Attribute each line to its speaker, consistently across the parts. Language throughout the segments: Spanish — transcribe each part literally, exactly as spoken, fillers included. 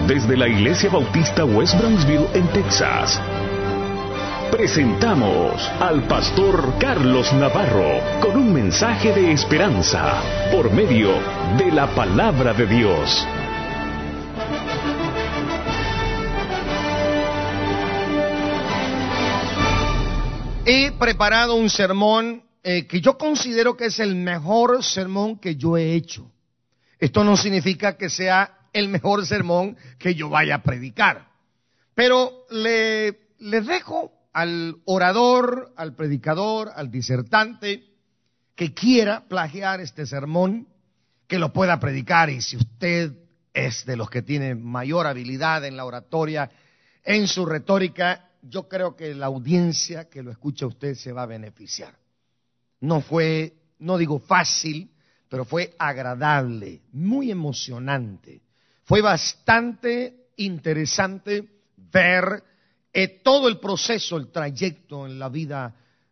Speaker 1: Desde la Iglesia Bautista West Brownsville en Texas, presentamos al pastor Carlos Navarro con un mensaje de esperanza por medio de la palabra de Dios.
Speaker 2: He preparado un sermón eh, que yo considero que es el mejor sermón que yo he hecho. Esto no significa que sea el mejor sermón que yo vaya a predicar, pero le, le dejo al orador, al predicador, al disertante que quiera plagiar este sermón, que lo pueda predicar. Y si usted es de los que tiene mayor habilidad en la oratoria, en su retórica, yo creo que la audiencia que lo escucha a usted se va a beneficiar. No fue, no digo fácil, pero fue agradable, muy emocionante. Fue bastante interesante ver eh, todo el proceso, el trayecto en la vida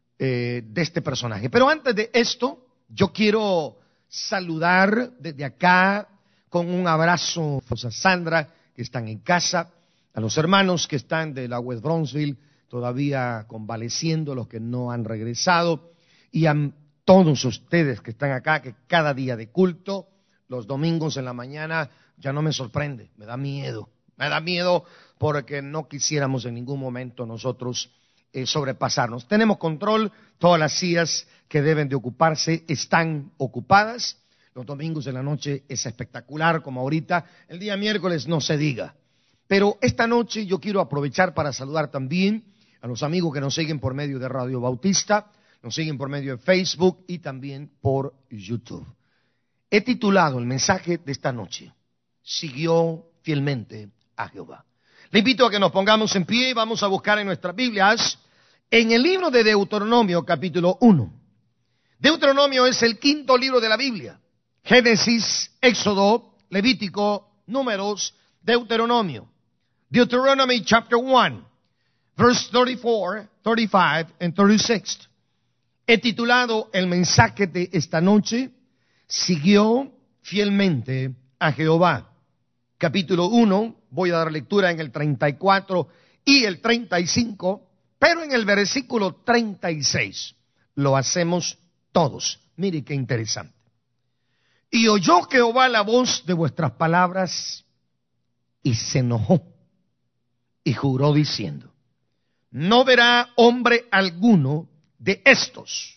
Speaker 2: eh, de este personaje. Pero antes de esto, yo quiero saludar desde acá con un abrazo a Sandra, que están en casa, a los hermanos que están de la West Brownsville, todavía convaleciendo, los que no han regresado, y a todos ustedes que están acá, que cada día de culto, los domingos en la mañana, ya no me sorprende, me da miedo, me da miedo porque no quisiéramos en ningún momento nosotros eh, sobrepasarnos. Tenemos control, todas las sillas que deben de ocuparse están ocupadas, los domingos en la noche es espectacular como ahorita, el día miércoles no se diga. Pero esta noche yo quiero aprovechar para saludar también a los amigos que nos siguen por medio de Radio Bautista, nos siguen por medio de Facebook y también por YouTube. He titulado el mensaje de esta noche, Siguió fielmente a Jehová. Le invito a que nos pongamos en pie y vamos a buscar en nuestras Biblias, en el libro de Deuteronomio capítulo uno. Deuteronomio es el quinto libro de la Biblia. Génesis, Éxodo, Levítico, Números, Deuteronomio. Deuteronomy chapter one, verse thirty-four, thirty-five and thirty-six. He titulado el mensaje de esta noche, Siguió fielmente a Jehová. Capítulo uno, voy a dar lectura en el treinta y cuatro y el treinta y cinco, pero en el versículo treinta y seis lo hacemos todos. Mire qué interesante. Y oyó Jehová la voz de vuestras palabras y se enojó y juró diciendo, no verá hombre alguno de estos,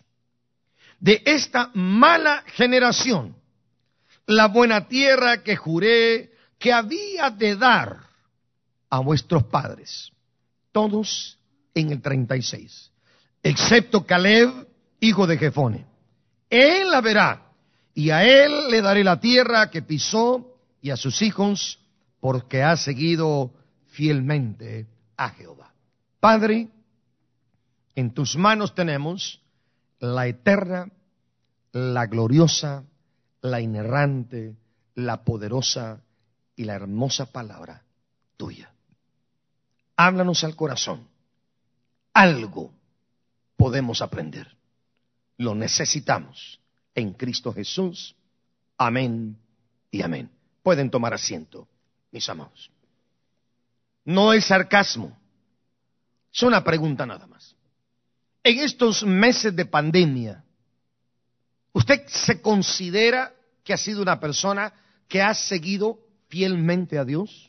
Speaker 2: de esta mala generación, la buena tierra que juré que había de dar a vuestros padres. Todos en el treinta y seis, excepto Caleb, hijo de Jefone. Él la verá, y a él le daré la tierra que pisó, y a sus hijos, porque ha seguido fielmente a Jehová. Padre, en tus manos tenemos la eterna, la gloriosa, la inerrante, la poderosa y la hermosa palabra tuya. Háblanos al corazón. Algo podemos aprender. Lo necesitamos en Cristo Jesús. Amén y amén. Pueden tomar asiento, mis amados. No es sarcasmo, es una pregunta nada más. En estos meses de pandemia, ¿usted se considera que ha sido una persona que ha seguido fielmente a Dios?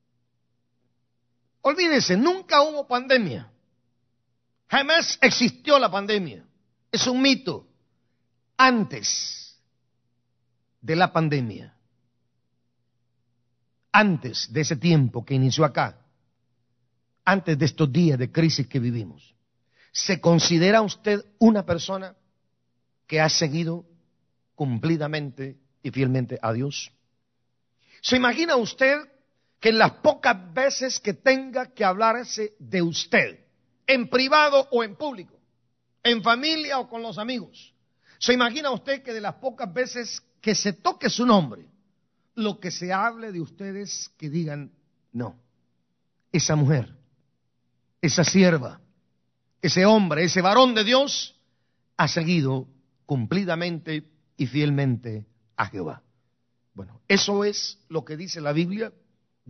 Speaker 2: Olvídese, nunca hubo pandemia. Jamás existió la pandemia. Es un mito. Antes de la pandemia, antes de ese tiempo que inició acá, antes de estos días de crisis que vivimos, ¿se considera usted una persona que ha seguido cumplidamente y fielmente a Dios? ¿Se imagina usted que en las pocas veces que tenga que hablarse de usted, en privado o en público, en familia o con los amigos, se imagina usted que de las pocas veces que se toque su nombre, lo que se hable de ustedes, que digan, no, esa mujer, esa sierva, ese hombre, ese varón de Dios, ha seguido cumplidamente y fielmente a Jehová? Bueno, eso es lo que dice la Biblia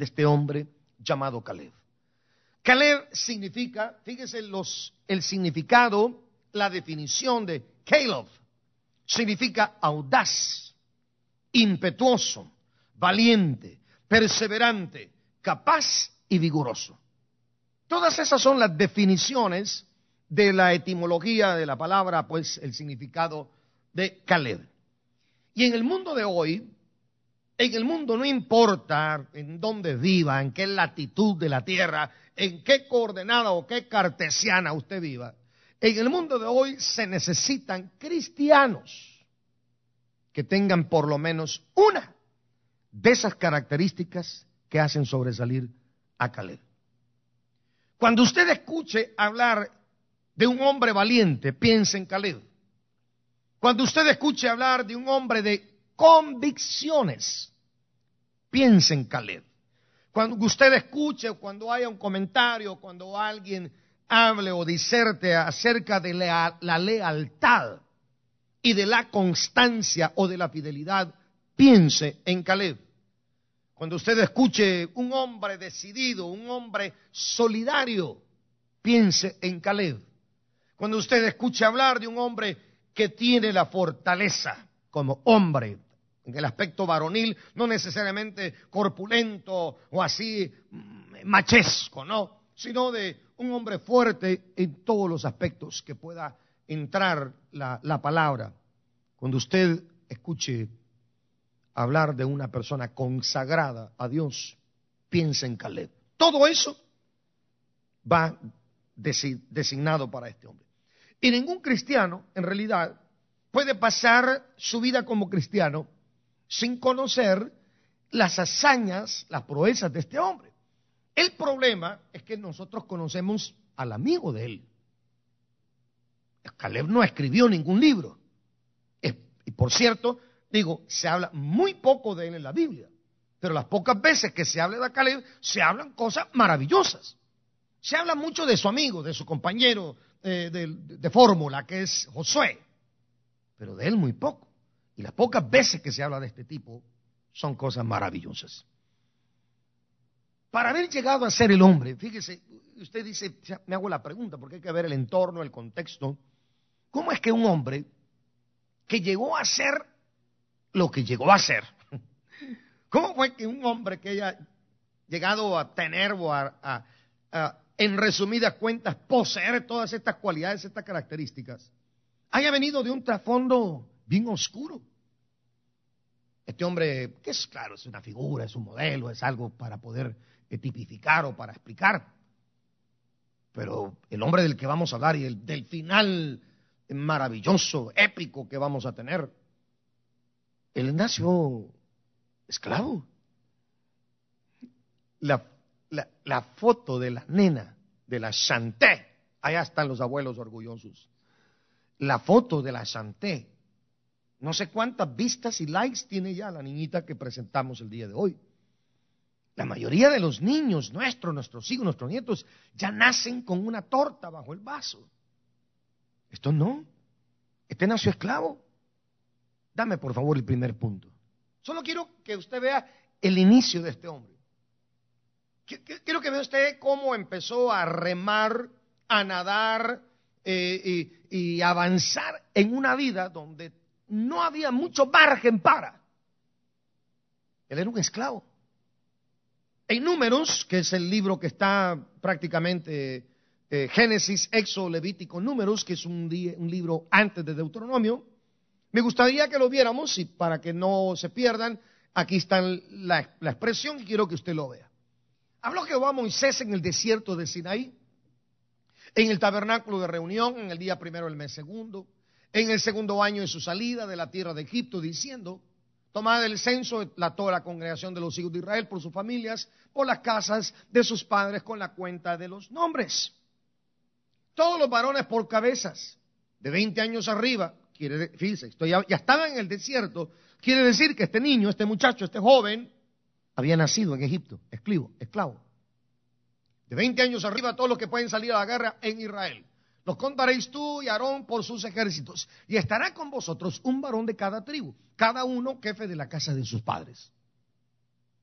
Speaker 2: de este hombre llamado Caleb. Caleb significa, fíjese los, el significado, la definición de Caleb, significa audaz, impetuoso, valiente, perseverante, capaz y vigoroso. Todas esas son las definiciones de la etimología de la palabra, pues el significado de Caleb. Y en el mundo de hoy, en el mundo no importa en dónde viva, en qué latitud de la tierra, en qué coordenada o qué cartesiana usted viva, en el mundo de hoy se necesitan cristianos que tengan por lo menos una de esas características que hacen sobresalir a Caleb. Cuando usted escuche hablar de un hombre valiente, piense en Caleb. Cuando usted escuche hablar de un hombre de convicciones, piense en Caleb. Cuando usted escuche, o cuando haya un comentario, cuando alguien hable o diserte acerca de la, la lealtad y de la constancia o de la fidelidad, piense en Caleb. Cuando usted escuche un hombre decidido, un hombre solidario, piense en Caleb. Cuando usted escuche hablar de un hombre que tiene la fortaleza como hombre, en el aspecto varonil, no necesariamente corpulento o así machesco, no, sino de un hombre fuerte en todos los aspectos que pueda entrar la, la palabra. Cuando usted escuche hablar de una persona consagrada a Dios, piensa en Caleb. Todo eso va designado para este hombre. Y ningún cristiano, en realidad, puede pasar su vida como cristiano sin conocer las hazañas, las proezas de este hombre. El problema es que nosotros conocemos al amigo de él. Caleb no escribió ningún libro. Y por cierto, digo, se habla muy poco de él en la Biblia, pero las pocas veces que se habla de Caleb, se hablan cosas maravillosas. Se habla mucho de su amigo, de su compañero eh, de, de fórmula, que es Josué, pero de él muy poco. Y las pocas veces que se habla de este tipo, son cosas maravillosas. Para haber llegado a ser el hombre, fíjese, usted dice, me hago la pregunta, porque hay que ver el entorno, el contexto. ¿Cómo es que un hombre que llegó a ser lo que llegó a ser? ¿Cómo fue que un hombre que haya llegado a tener o a, a, a, en resumidas cuentas, poseer todas estas cualidades, estas características, haya venido de un trasfondo bien oscuro? Este hombre, que es claro, es una figura, es un modelo, es algo para poder tipificar o para explicar. Pero el hombre del que vamos a hablar y el, del final maravilloso, épico que vamos a tener, él nació esclavo. La, la, la foto de la nena, de la Chanté, allá están los abuelos orgullosos. La foto de la Chanté, no sé cuántas vistas y likes tiene ya la niñita que presentamos el día de hoy. La mayoría de los niños nuestros, nuestros hijos, nuestros nietos, ya nacen con una torta bajo el vaso. Esto no. Este nació esclavo. Dame por favor el primer punto. Solo quiero que usted vea el inicio de este hombre. Quiero que vea usted cómo empezó a remar, a nadar eh, y, y avanzar en una vida donde no había mucho margen para. Él era un esclavo. En Números, que es el libro que está prácticamente eh, Génesis, Éxodo, Levítico, Números, que es un, día, un libro antes de Deuteronomio, me gustaría que lo viéramos y para que no se pierdan, aquí está la, la expresión y quiero que usted lo vea. Habló Jehová a Moisés en el desierto de Sinaí, en el tabernáculo de reunión, en el día primero del mes segundo, en el segundo año de su salida de la tierra de Egipto, diciendo: tomad el censo de la, toda la congregación de los hijos de Israel por sus familias, por las casas de sus padres, con la cuenta de los nombres. Todos los varones por cabezas, de veinte años arriba, quiere, fíjense, esto ya, ya estaba en el desierto, quiere decir que este niño, este muchacho, este joven, había nacido en Egipto, esclavo, esclavo. De veinte años arriba, todos los que pueden salir a la guerra en Israel. Los contaréis tú y Aarón por sus ejércitos. Y estará con vosotros un varón de cada tribu, cada uno jefe de la casa de sus padres.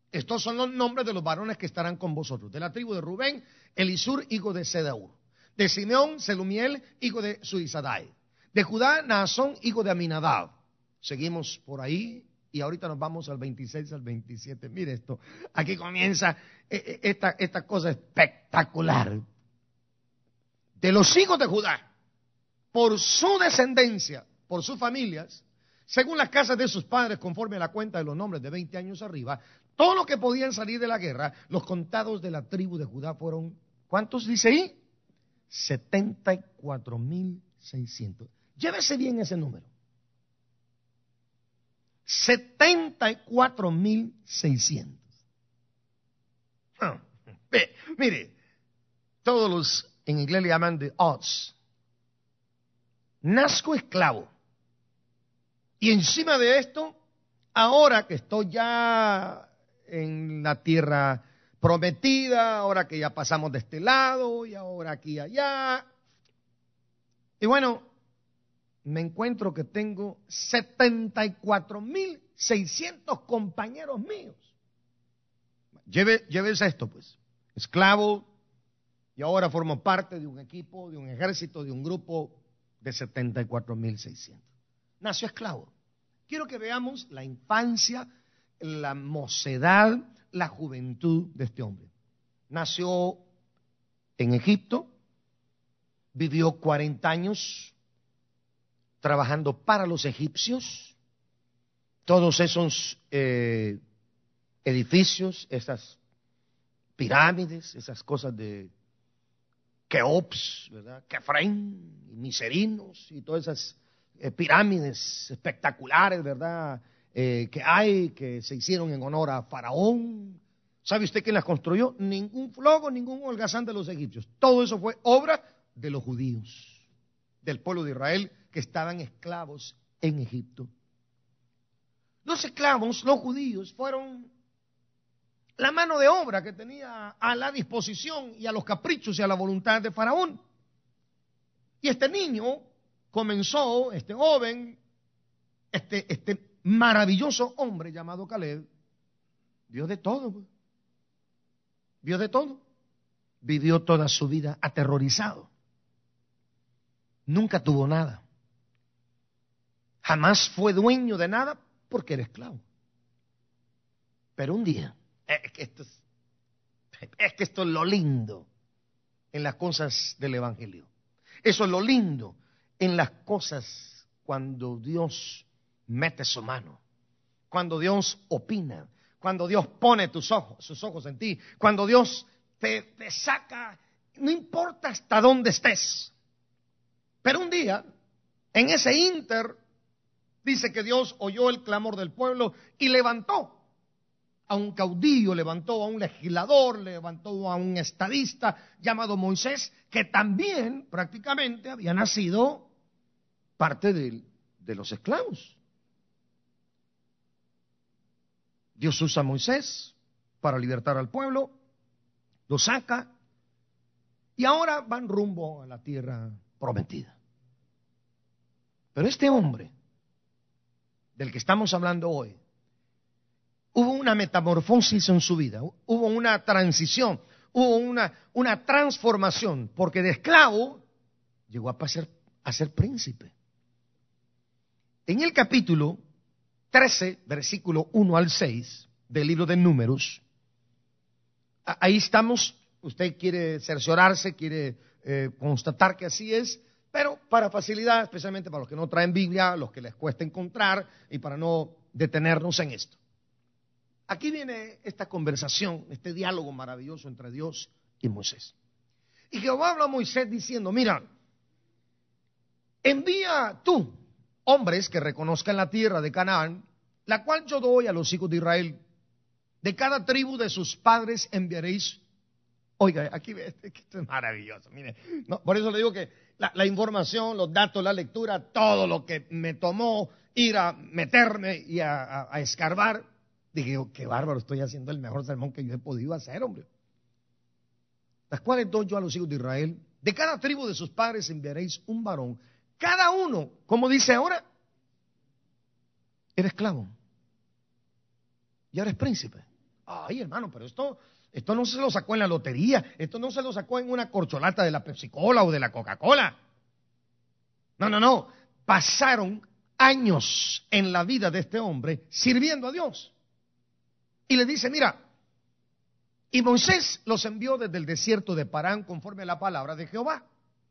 Speaker 2: Estos son los nombres de los varones que estarán con vosotros. De la tribu de Rubén, Elisur, hijo de Sedaur. De Simeón, Selumiel, hijo de Suisadai. De Judá, Naasón, hijo de Aminadab. Seguimos por ahí y ahorita nos vamos al veintiséis, al veintisiete. Mire esto, aquí comienza esta, esta cosa espectacular. De los hijos de Judá, por su descendencia, por sus familias, según las casas de sus padres, conforme a la cuenta de los nombres de veinte años arriba, todo lo que podían salir de la guerra, los contados de la tribu de Judá fueron, ¿cuántos dice ahí? setenta y cuatro mil seiscientos. Llévese bien ese número. setenta y cuatro mil seiscientos. Ah, mire, todos los en inglés le llaman the odds. Nazco esclavo. Y encima de esto, ahora que estoy ya en la tierra prometida, ahora que ya pasamos de este lado y ahora aquí y allá. Y bueno, me encuentro que tengo setenta y cuatro mil seiscientos compañeros míos. Lleve, llévese esto pues, esclavo, y ahora formo parte de un equipo, de un ejército, de un grupo de setenta y cuatro mil seiscientos. Nació esclavo. Quiero que veamos la infancia, la mocedad, la juventud de este hombre. Nació en Egipto, vivió cuarenta años trabajando para los egipcios. Todos esos eh, edificios, esas pirámides, esas cosas de Keops, ¿verdad? Kefren, y Miserinos y todas esas eh, pirámides espectaculares, ¿verdad? Eh, que hay, que se hicieron en honor a Faraón. ¿Sabe usted quién las construyó? Ningún flogo, ningún holgazán de los egipcios. Todo eso fue obra de los judíos, del pueblo de Israel, que estaban esclavos en Egipto. Los esclavos, los judíos, fueron la mano de obra que tenía a la disposición y a los caprichos y a la voluntad de Faraón. Y este niño comenzó, este joven, este, este maravilloso hombre llamado Caleb, vio de todo, pues. Vio de todo. Vivió toda su vida aterrorizado. Nunca tuvo nada. Jamás fue dueño de nada porque era esclavo. Pero un día, es que esto es, es que esto es lo lindo en las cosas del Evangelio. Eso es lo lindo en las cosas cuando Dios mete su mano, cuando Dios opina, cuando Dios pone tus ojos, sus ojos en ti, cuando Dios te, te saca, no importa hasta dónde estés. Pero un día, en ese ínter, dice que Dios oyó el clamor del pueblo y levantó a un caudillo, levantó a un legislador, levantó a un estadista llamado Moisés, que también prácticamente había nacido parte de, de los esclavos. Dios usa a Moisés para libertar al pueblo, lo saca y ahora van rumbo a la tierra prometida. Pero este hombre del que estamos hablando hoy, hubo una metamorfosis en su vida, hubo una transición, hubo una, una transformación, porque de esclavo llegó a, pasar, a ser príncipe. En el capítulo trece, versículo uno al seis del libro de Números, ahí estamos, usted quiere cerciorarse, quiere eh, constatar que así es, pero para facilidad, especialmente para los que no traen Biblia, los que les cuesta encontrar y para no detenernos en esto. Aquí viene esta conversación, este diálogo maravilloso entre Dios y Moisés. Y Jehová habla a Moisés diciendo, mira, envía tú hombres que reconozcan la tierra de Canaán, la cual yo doy a los hijos de Israel. De cada tribu de sus padres enviaréis. Oiga, aquí esto es maravilloso. Mire, no, por eso le digo que la, la información, los datos, la lectura, todo lo que me tomó ir a meterme y a, a, a escarbar, dije, oh, qué bárbaro, estoy haciendo el mejor sermón que yo he podido hacer, hombre. Las cuales doy yo a los hijos de Israel. De cada tribu de sus padres enviaréis un varón. Cada uno, como dice ahora, era esclavo. Y ahora es príncipe. Ay, hermano, pero esto, esto no se lo sacó en la lotería, esto no se lo sacó en una corcholata de la Pepsi-Cola o de la Coca-Cola. No, no, no. Pasaron años en la vida de este hombre sirviendo a Dios. Y le dice, mira, y Moisés los envió desde el desierto de Parán conforme a la palabra de Jehová.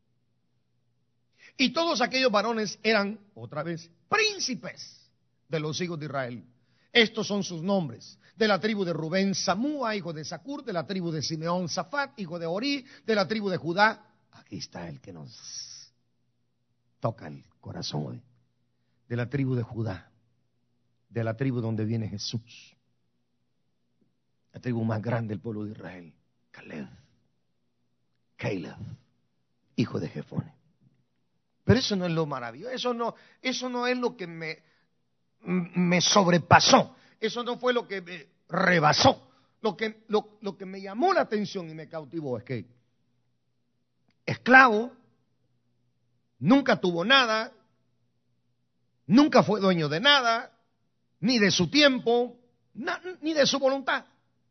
Speaker 2: Y todos aquellos varones eran, otra vez, príncipes de los hijos de Israel. Estos son sus nombres. De la tribu de Rubén, Samúa, hijo de Zacur. De la tribu de Simeón, Zafat, hijo de Orí. De la tribu de Judá. Aquí está el que nos toca el corazón hoy. De la tribu de Judá. De la tribu donde viene Jesús. La tribu más grande del pueblo de Israel. Caleb. Caleb, hijo de Jefone. Pero eso no es lo maravilloso. Eso no, eso no es lo que me, me sobrepasó. Eso no fue lo que me rebasó. Lo que, lo, lo que me llamó la atención y me cautivó es que esclavo, nunca tuvo nada, nunca fue dueño de nada, ni de su tiempo, na, ni de su voluntad.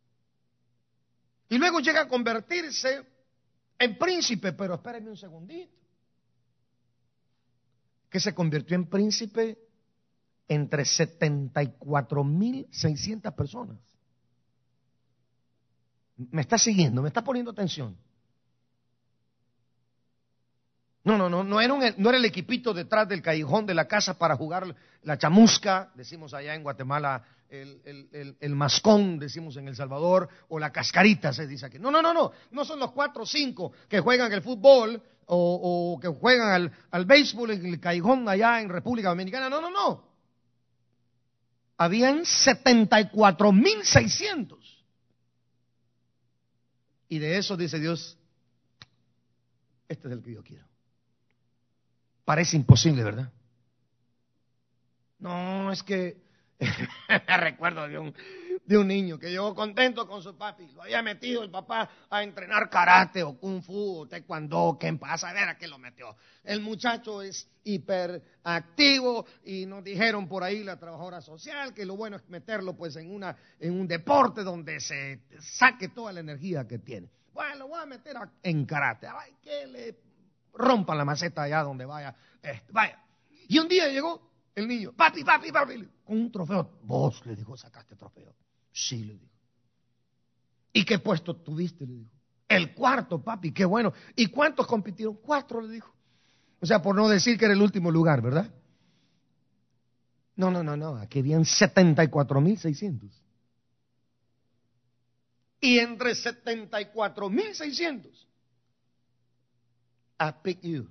Speaker 2: Y luego llega a convertirse en príncipe, pero espérenme un segundito. Que se convirtió en príncipe entre setenta y cuatro mil seiscientas personas. ¿Me está siguiendo? ¿Me está poniendo atención? No, no, no, no era, un, no era el equipito detrás del callejón de la casa para jugar la chamusca, decimos allá en Guatemala, el, el, el, el mascón, decimos en El Salvador, o la cascarita, se dice aquí. No, no, no, no, no son los cuatro o cinco que juegan el fútbol o, o que juegan al, al béisbol en el callejón allá en República Dominicana. No, no, no. Habían setenta y cuatro mil seiscientos. Y de eso dice Dios, este es el que yo quiero. Parece imposible, ¿verdad? No, es que recuerdo de un, de un niño que llegó contento con su papi. Lo había metido el papá a entrenar karate o kung fu o taekwondo. ¿Qué pasa? A ver a qué lo metió. El muchacho es hiperactivo y nos dijeron por ahí la trabajadora social que lo bueno es meterlo pues en, una, en un deporte donde se saque toda la energía que tiene. Bueno, lo voy a meter a, en karate. Ay, que le rompan la maceta allá donde vaya. Este, vaya. Y un día llegó el niño, papi, papi, papi, con un trofeo. Vos, le dijo, sacaste trofeo. Sí, le dijo. ¿Y qué puesto tuviste? Le dijo. El cuarto, papi, qué bueno. ¿Y cuántos compitieron? Cuatro, le dijo. O sea, por no decir que era el último lugar, ¿verdad? No, no, no, no. Aquí habían setenta y cuatro mil seiscientos. Y entre setenta y cuatro mil seiscientos, I pick you.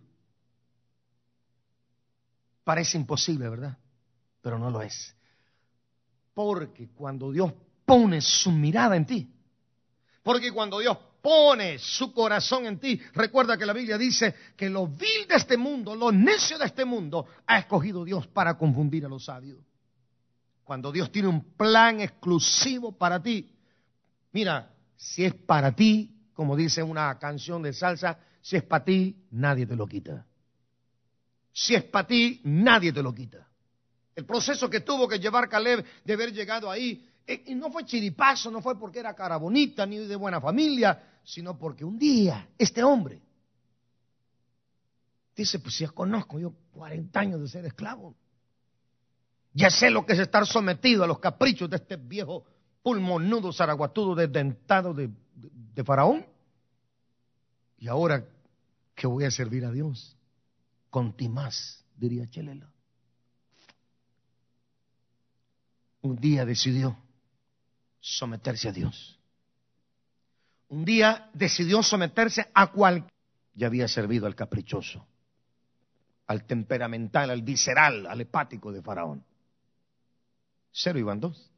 Speaker 2: Parece imposible, ¿verdad? Pero no lo es. Porque cuando Dios pone su mirada en ti, porque cuando Dios pone su corazón en ti, recuerda que la Biblia dice que lo vil de este mundo, lo necio de este mundo, ha escogido Dios para confundir a los sabios. Cuando Dios tiene un plan exclusivo para ti, mira, si es para ti, como dice una canción de salsa, si es para ti, nadie te lo quita. Si es para ti, nadie te lo quita. El proceso que tuvo que llevar Caleb de haber llegado ahí, y no fue chiripazo, no fue porque era cara bonita ni de buena familia, sino porque un día este hombre dice, pues ya conozco yo cuarenta años de ser esclavo. Ya sé lo que es estar sometido a los caprichos de este viejo pulmonudo, zaraguatudo, desdentado de, de, de Faraón. Y ahora que voy a servir a Dios. Contimás, diría Chelela. Un día decidió someterse a Dios. Un día decidió someterse a cual ya había servido al caprichoso, al temperamental, al visceral, al hepático de Faraón. Cero iban dos.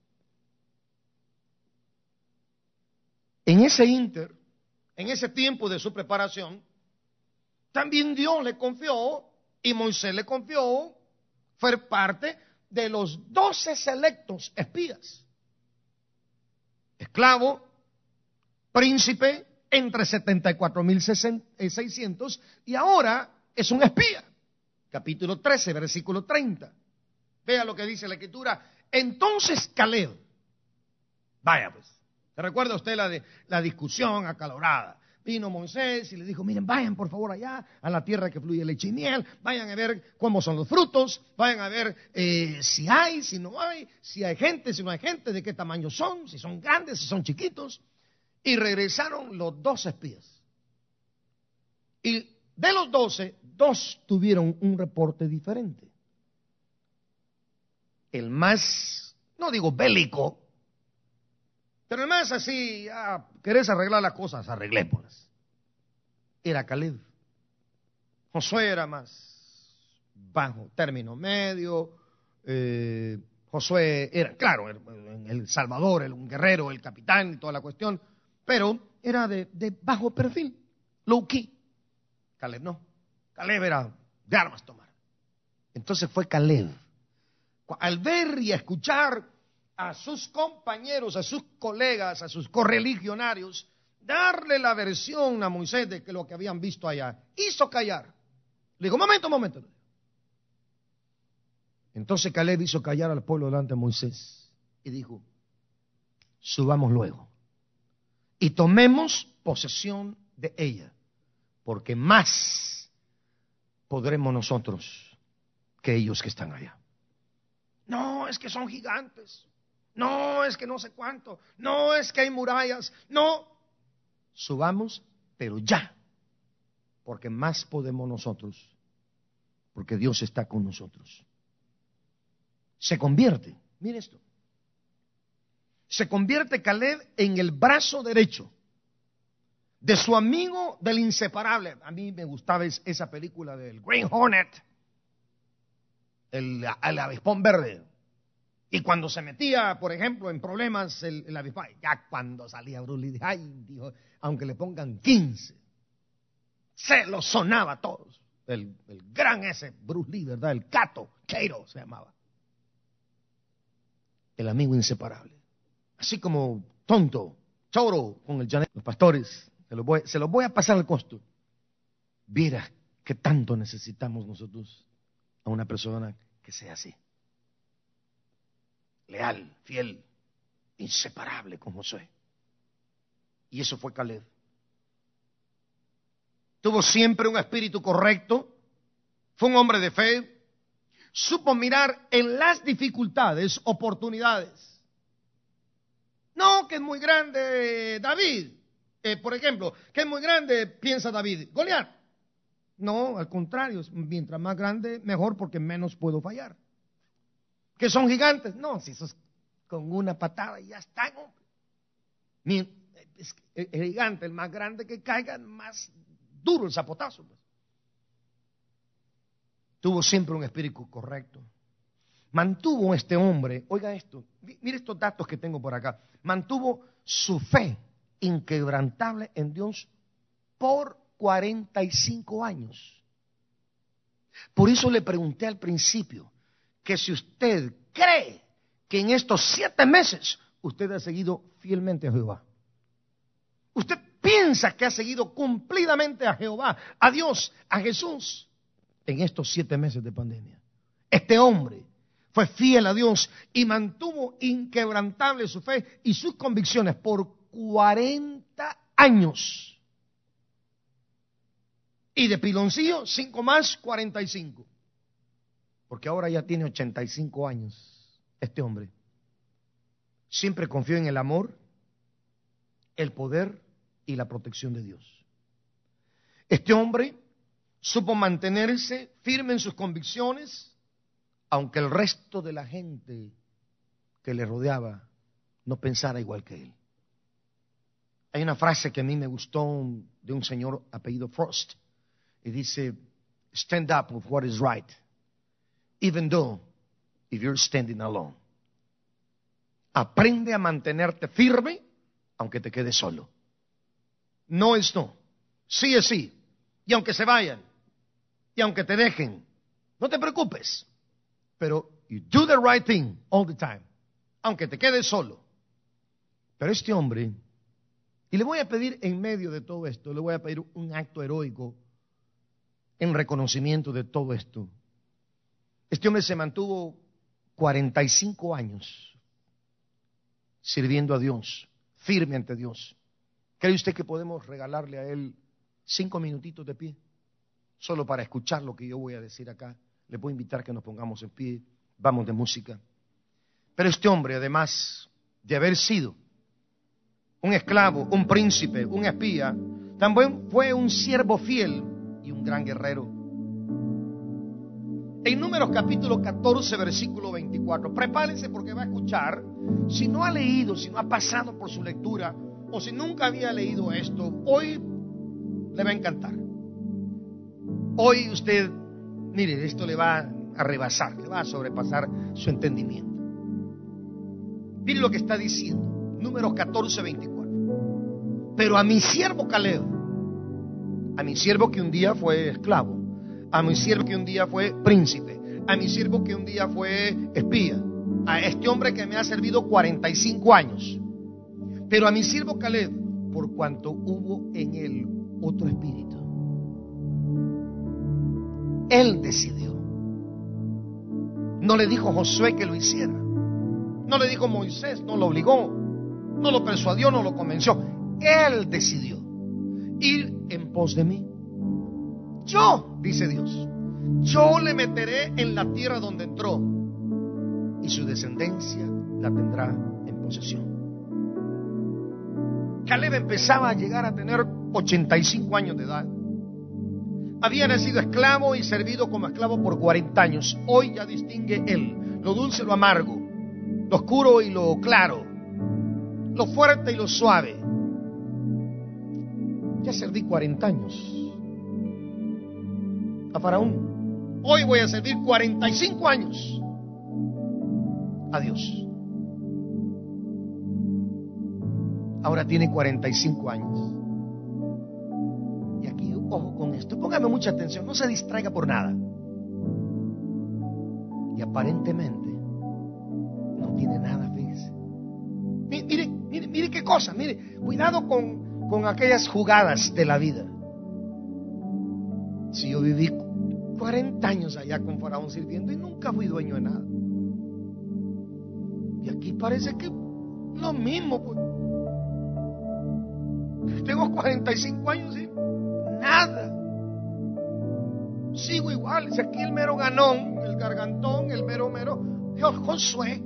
Speaker 2: En ese ínter, en ese tiempo de su preparación, también Dios le confió y Moisés le confió ser parte de los doce selectos espías. Esclavo, príncipe, entre setenta y cuatro mil seiscientos y ahora es un espía. Capítulo trece, versículo treinta. Vea lo que dice la Escritura. Entonces Caleb, vaya pues, ¿Se recuerda usted la, de, la discusión acalorada? Vino Moisés y le dijo, miren, vayan por favor allá a la tierra que fluye leche y miel, vayan a ver cómo son los frutos, vayan a ver eh, si hay, si no hay, si hay gente, si no hay gente, de qué tamaño son, si son grandes, si son chiquitos. Y regresaron los doce espías. Y de los doce, dos tuvieron un reporte diferente. El más, no digo bélico, pero el más así, ah, querés arreglar las cosas, arreglémoslas. Era Caleb. Josué era más bajo, término medio. Eh, Josué era, claro, el Salvador, el, un guerrero, el capitán y toda la cuestión, pero era de, de bajo perfil, low key. Caleb no. Caleb era de armas tomar. Entonces fue Caleb. Al ver y escuchar a sus compañeros, a sus colegas, a sus correligionarios, darle la versión a Moisés de que lo que habían visto allá, hizo callar. Le dijo, momento, momento. Entonces Caleb hizo callar al pueblo delante de Moisés y dijo, subamos luego y tomemos posesión de ella, porque más podremos nosotros que ellos que están allá. No, es que son gigantes. No, es que no sé cuánto. No, es que hay murallas. No. Subamos, pero ya. Porque más podemos nosotros. Porque Dios está con nosotros. Se convierte, mire esto. Se convierte Caleb en el brazo derecho de su amigo del inseparable. A mí me gustaba esa película del Green Hornet. El, el avispón verde. Y cuando se metía, por ejemplo, en problemas el, el avispón, ya cuando salía Bruce Lee, ay, dijo, aunque le pongan quince, se lo sonaba a todos. El, el gran ese Bruce Lee, ¿verdad? El Cato, Cato se llamaba. El amigo inseparable. Así como Tonto, Choro con el Janet, los pastores, se los voy, se los voy a pasar al costo. Viera que tanto necesitamos nosotros a una persona que sea así. Leal, fiel, inseparable con Josué. Y eso fue Caleb. Tuvo siempre un espíritu correcto, fue un hombre de fe, supo mirar en las dificultades, oportunidades. No que es muy grande David, eh, por ejemplo, que es muy grande, piensa David, Goliat. No, al contrario, mientras más grande, mejor porque menos puedo fallar. ¿Que son gigantes? No, si sos con una patada y ya están, hombre. Es el gigante, el más grande que caiga, más duro el zapotazo. Pues. Tuvo siempre un espíritu correcto. Mantuvo este hombre, oiga esto, mire estos datos que tengo por acá. Mantuvo su fe inquebrantable en Dios por cuarenta y cinco años. Por eso le pregunté al principio que si usted cree que en estos siete meses usted ha seguido fielmente a Jehová. Usted piensa que ha seguido cumplidamente a Jehová, a Dios, a Jesús en estos siete meses de pandemia. Este hombre fue fiel a Dios y mantuvo inquebrantable su fe y sus convicciones por cuarenta años. Y de piloncillo, cinco más, cuarenta y cinco. Porque ahora ya tiene ochenta y cinco años este hombre. Siempre confió en el amor, el poder y la protección de Dios. Este hombre supo mantenerse firme en sus convicciones, aunque el resto de la gente que le rodeaba no pensara igual que él. Hay una frase que a mí me gustó de un señor apellido Frost, y dice, stand up with what is right, even though if you're standing alone. Aprende a mantenerte firme, aunque te quedes solo. No es no, sí es sí, y aunque se vayan, y aunque te dejen, no te preocupes, pero you do the right thing all the time, aunque te quedes solo. Pero este hombre, y le voy a pedir en medio de todo esto, le voy a pedir un acto heroico en reconocimiento de todo esto. Este hombre se mantuvo cuarenta y cinco años sirviendo a Dios firme ante Dios. ¿Cree usted que podemos regalarle a Él cinco minutitos de pie? Solo para escuchar lo que yo voy a decir acá. Le puedo invitar a que nos pongamos en pie. Vamos de música. Pero este hombre, además de haber sido un esclavo, un príncipe, un espía, también fue un siervo fiel y un gran guerrero. En Números capítulo catorce, versículo veinticuatro, prepárense porque va a escuchar. Si no ha leído, si no ha pasado por su lectura, o si nunca había leído esto, hoy le va a encantar. Hoy usted, mire, esto le va a rebasar, le va a sobrepasar su entendimiento. Mire lo que está diciendo, Números catorce, veinticuatro. Pero a mi siervo Caleb, a mi siervo que un día fue esclavo, a mi siervo que un día fue príncipe, a mi siervo que un día fue espía, a este hombre que me ha servido cuarenta y cinco años, pero a mi siervo Caleb, por cuanto hubo en él otro espíritu, él decidió. No le dijo Josué que lo hiciera, no le dijo Moisés, no lo obligó, no lo persuadió, no lo convenció. Él decidió ir en pos de mí. Yo, dice Dios, yo le meteré en la tierra donde entró y su descendencia la tendrá en posesión. Caleb empezaba a llegar a tener ochenta y cinco años de edad. Había nacido esclavo y servido como esclavo por cuarenta años. Hoy ya distingue él lo dulce y lo amargo, lo oscuro y lo claro, lo fuerte y lo suave. Ya serví cuarenta años a Faraón. Hoy voy a servir cuarenta y cinco años a Dios. Ahora tiene cuarenta y cinco años. Y aquí, ojo con esto, póngame mucha atención, no se distraiga por nada. Y aparentemente no tiene nada, fíjese. Mire, mire, mire qué cosa, mire, cuidado con, con aquellas jugadas de la vida. Si yo viví cuarenta años allá con Faraón sirviendo y nunca fui dueño de nada. Y aquí parece que lo mismo, pues. Tengo cuarenta y cinco años y nada. Sigo igual. Si aquí el mero ganón, el gargantón, el mero mero, Josué.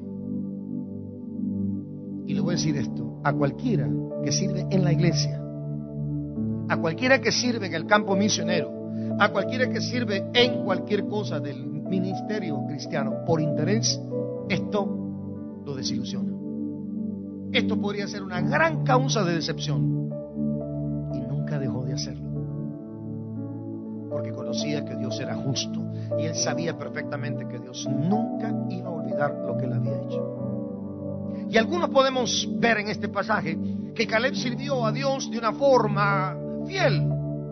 Speaker 2: Y le voy a decir esto, a cualquiera que sirve en la iglesia, a cualquiera que sirve en el campo misionero, a cualquiera que sirve en cualquier cosa del ministerio cristiano por interés, esto lo desilusiona. Esto podría ser una gran causa de decepción. Y nunca dejó de hacerlo, porque conocía que Dios era justo y él sabía perfectamente que Dios nunca iba a olvidar lo que él había hecho. Y algunos podemos ver en este pasaje que Caleb sirvió a Dios de una forma fiel,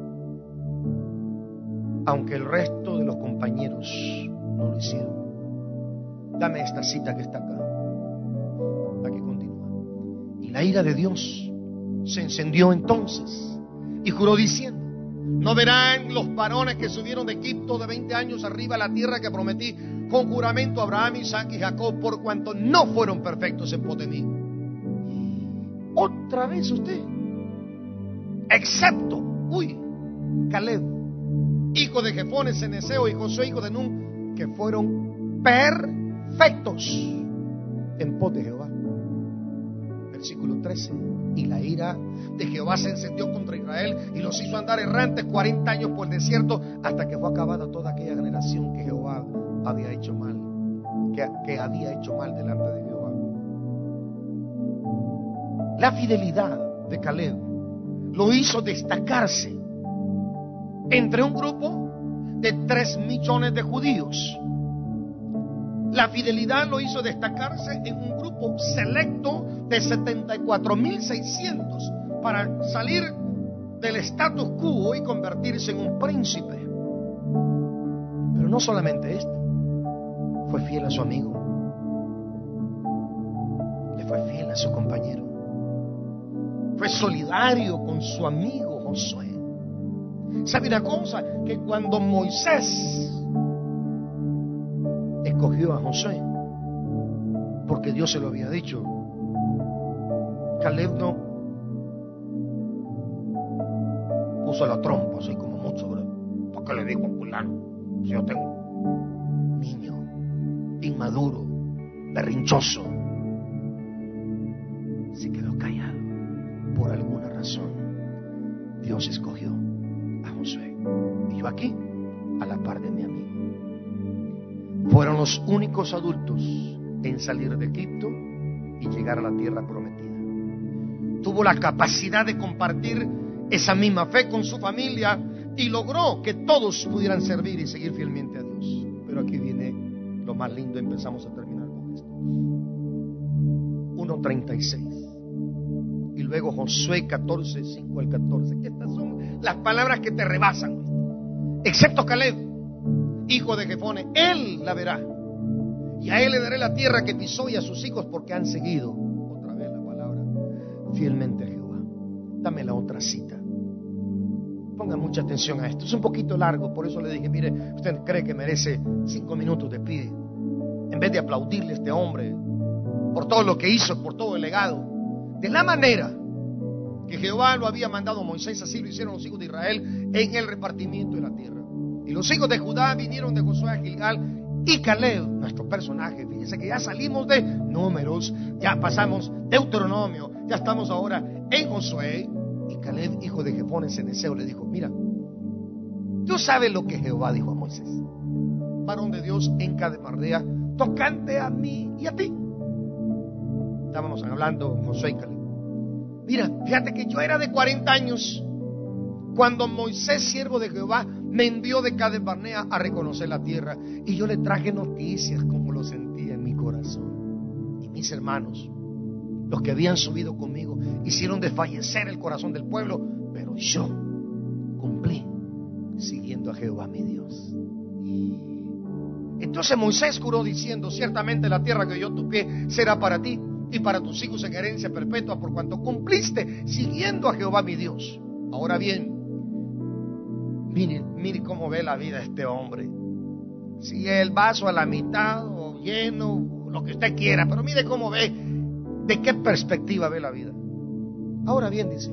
Speaker 2: aunque el resto de los compañeros no lo hicieron. Dame esta cita que está acá, la que continúa. Y la ira de Dios se encendió entonces y juró diciendo: no verán los varones que subieron de Egipto de veinte años arriba a la tierra que prometí con juramento a Abraham, Isaac y Jacob, por cuanto no fueron perfectos en pos de mí. Otra vez usted, excepto, uy, Caleb, hijo de Jefone, Ceneseo, y Josué, hijo de Nun, que fueron perfectos en pos de Jehová. Versículo trece. Y la ira de Jehová se encendió contra Israel y los hizo andar errantes cuarenta años por el desierto, hasta que fue acabada toda aquella generación que Jehová había hecho mal, que, que había hecho mal delante de Jehová. La fidelidad de Caleb lo hizo destacarse entre un grupo de tres millones de judíos. La fidelidad lo hizo destacarse en un grupo selecto de setenta y cuatro mil seiscientos para salir del status quo y convertirse en un príncipe. Pero no solamente esto, fue fiel a su amigo, le fue fiel a su compañero, fue solidario con su amigo Josué. ¿Sabe una cosa? Que cuando Moisés escogió a Josué, porque Dios se lo había dicho, Caleb no puso la trompa, así como mucho, ¿verdad? Porque le dijo a fulano, si yo tengo un niño inmaduro, berrinchoso, se quedó callado. Por alguna razón, Dios escogió a Josué y yo aquí, a la par de mi amigo. Fueron los únicos adultos en salir de Egipto y llegar a la tierra prometida. Tuvo la capacidad de compartir esa misma fe con su familia y logró que todos pudieran servir y seguir fielmente a Dios. Pero aquí viene lo más lindo, empezamos a terminar con esto. uno treinta y seis. Y luego Josué catorce, cinco al catorce. Estas son las palabras que te rebasan. Excepto Caleb, hijo de Jefone, él la verá. Y a él le daré la tierra que pisó y a sus hijos porque han seguido, otra vez la palabra, fielmente a Jehová. Dame la otra cita. Ponga mucha atención a esto. Es un poquito largo, por eso le dije, mire, usted cree que merece cinco minutos de pide. En vez de aplaudirle a este hombre por todo lo que hizo, por todo el legado. De la manera que Jehová lo había mandado a Moisés, así lo hicieron los hijos de Israel en el repartimiento de la tierra. Y los hijos de Judá vinieron de Josué a Gilgal. Y Caleb, nuestro personaje, fíjense que ya salimos de Números, ya pasamos Deuteronomio, ya estamos ahora en Josué. Y Caleb, hijo de Jefone, ceneseo, le dijo, mira, tú sabes lo que Jehová dijo a Moisés, varón de Dios en Cades Barnea, tocante a mí y a ti. Estábamos hablando Josué y Caleb. Mira, fíjate que yo era de cuarenta años cuando Moisés, siervo de Jehová, me envió de Cades Barnea a reconocer la tierra. Y yo le traje noticias como lo sentía en mi corazón. Y mis hermanos, los que habían subido conmigo, hicieron desfallecer el corazón del pueblo. Pero yo cumplí siguiendo a Jehová mi Dios. Entonces Moisés juró diciendo, ciertamente la tierra que yo toqué será para ti y para tus hijos en herencia perpetua, por cuanto cumpliste siguiendo a Jehová mi Dios. Ahora bien, mire, mire cómo ve la vida este hombre. Si el vaso a la mitad o lleno, lo que usted quiera, pero mire cómo ve, de qué perspectiva ve la vida. Ahora bien, dice,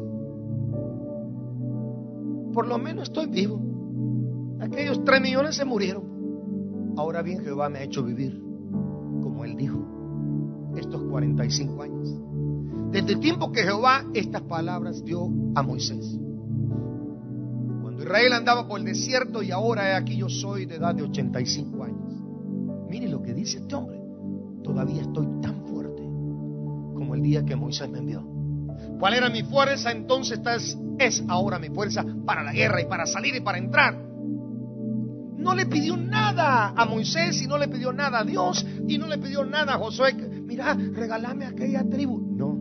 Speaker 2: por lo menos estoy vivo. Aquellos tres millones se murieron. Ahora bien, Jehová me ha hecho vivir, como él dijo, estos cuarenta y cinco años. Desde el tiempo que Jehová estas palabras dio a Moisés. Israel andaba por el desierto y ahora he aquí yo soy de edad de ochenta y cinco años. Mire lo que dice este hombre. Todavía estoy tan fuerte como el día que Moisés me envió. ¿Cuál era mi fuerza? Entonces esta es, es ahora mi fuerza para la guerra y para salir y para entrar. No le pidió nada a Moisés y no le pidió nada a Dios y no le pidió nada a Josué. Mira, regálame aquella tribu. No.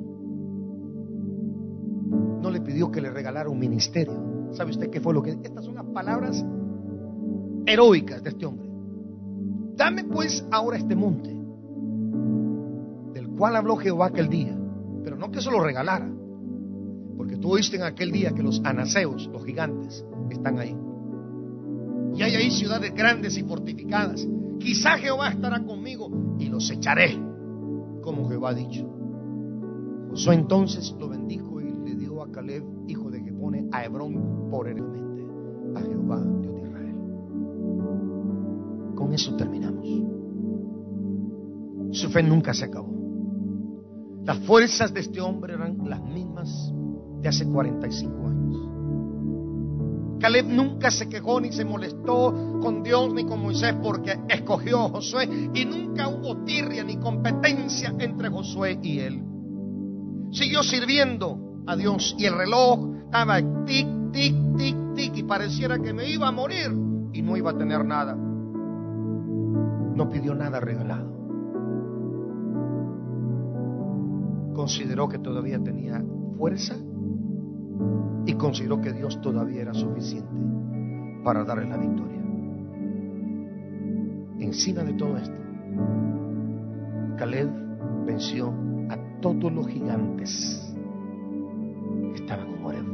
Speaker 2: No le pidió que le regalara un ministerio. ¿Sabe usted qué fue lo que? Estas son las palabras heroicas de este hombre. Dame pues ahora este monte, del cual habló Jehová aquel día, pero no que se lo regalara, porque tú oíste en aquel día que los anaseos, los gigantes, están ahí. Y hay ahí ciudades grandes y fortificadas. Quizá Jehová estará conmigo y los echaré, como Jehová ha dicho. Josué entonces lo bendijo y le dio a Caleb, hijo de Jefone, a Hebrón por heredamente a Jehová, Dios de Israel. Con eso terminamos. Su fe nunca se acabó. Las fuerzas de este hombre eran las mismas de hace cuarenta y cinco años. Caleb nunca se quejó ni se molestó con Dios ni con Moisés porque escogió a Josué, y nunca hubo tirria ni competencia entre Josué y él. Siguió sirviendo a Dios y el reloj estaba tic, tic, tic, tic y pareciera que me iba a morir y no iba a tener nada. No pidió nada regalado. Consideró que todavía tenía fuerza y consideró que Dios todavía era suficiente para darle la victoria. Encima de todo esto, Caleb venció a todos los gigantes que estaban en Horeb.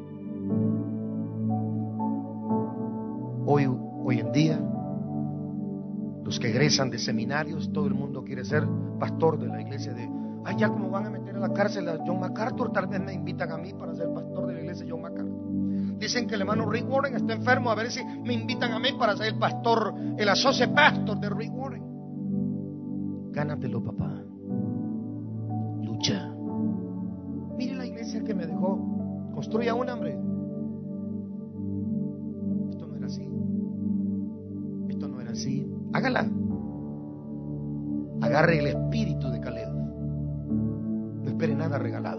Speaker 2: Hoy, hoy en día, los que egresan de seminarios, todo el mundo quiere ser pastor de la iglesia de allá como van a meter a la cárcel a John MacArthur, tal vez me invitan a mí para ser pastor de la iglesia John MacArthur. Dicen que el hermano Rick Warren está enfermo, a ver si me invitan a mí para ser el pastor, el associate pastor de Rick Warren. Gánatelo, papá. Lucha. Mire la iglesia que me dejó. Construya una, hombre. Esto no era así. Esto no era así. Hágala. Agarre el espíritu de Caleb. No espere nada regalado.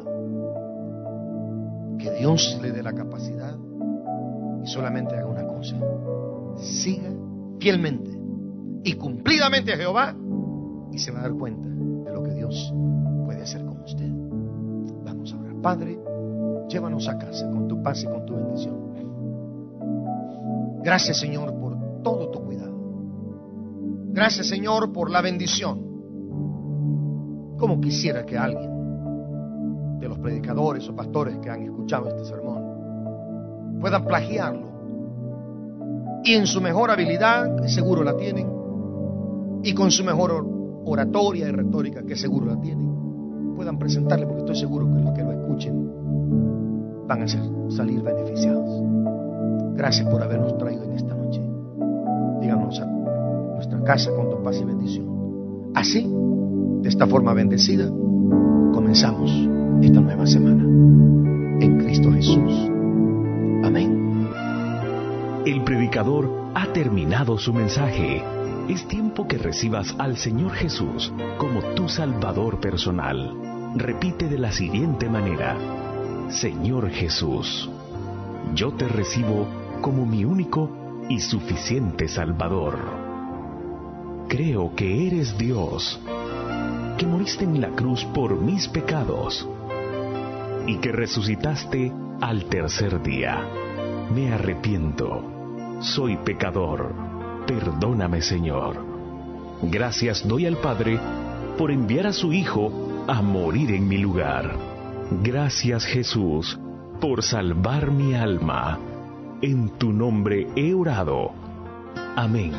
Speaker 2: Que Dios le dé la capacidad y solamente haga una cosa: siga fielmente y cumplidamente a Jehová, y se va a dar cuenta de lo que Dios puede hacer con usted. Vamos a orar. Padre, llévanos a casa con tu paz y con tu bendición. Gracias, Señor, por todo tu cuidado. Gracias, Señor, por la bendición. Como quisiera que alguien de los predicadores o pastores que han escuchado este sermón puedan plagiarlo, y en su mejor habilidad, que seguro la tienen, y con su mejor oratoria y retórica, que seguro la tienen, puedan presentarle, porque estoy seguro que los que lo escuchen van a ser, salir beneficiados. Gracias por habernos traído en esta noche. Díganos a nuestra casa con tu paz y bendición. Así, de esta forma bendecida, comenzamos esta nueva semana en Cristo Jesús. Amén.
Speaker 1: El predicador ha terminado su mensaje. Es tiempo que recibas al Señor Jesús como tu Salvador personal. Repite de la siguiente manera: Señor Jesús, yo te recibo como mi único y suficiente Salvador. Creo que eres Dios, que moriste en la cruz por mis pecados y que resucitaste al tercer día. Me arrepiento, soy pecador, perdóname, Señor. Gracias doy al Padre por enviar a su Hijo a morir en mi lugar. Gracias, Jesús, por salvar mi alma. En tu nombre he orado. Amén.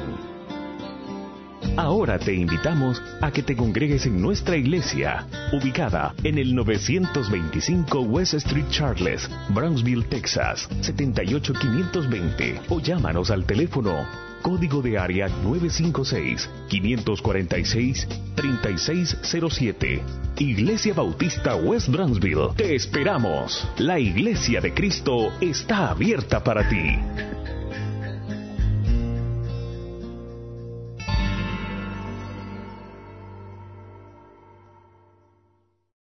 Speaker 1: Ahora te invitamos a que te congregues en nuestra iglesia, ubicada en el novecientos veinticinco West Street Charles, Brownsville, Texas, setenta y ocho quinientos veinte, o llámanos al teléfono código de área nueve cinco seis, cinco cuatro seis, tres seis cero siete. Iglesia Bautista West Brownsville. Te esperamos. La Iglesia de Cristo está abierta para ti.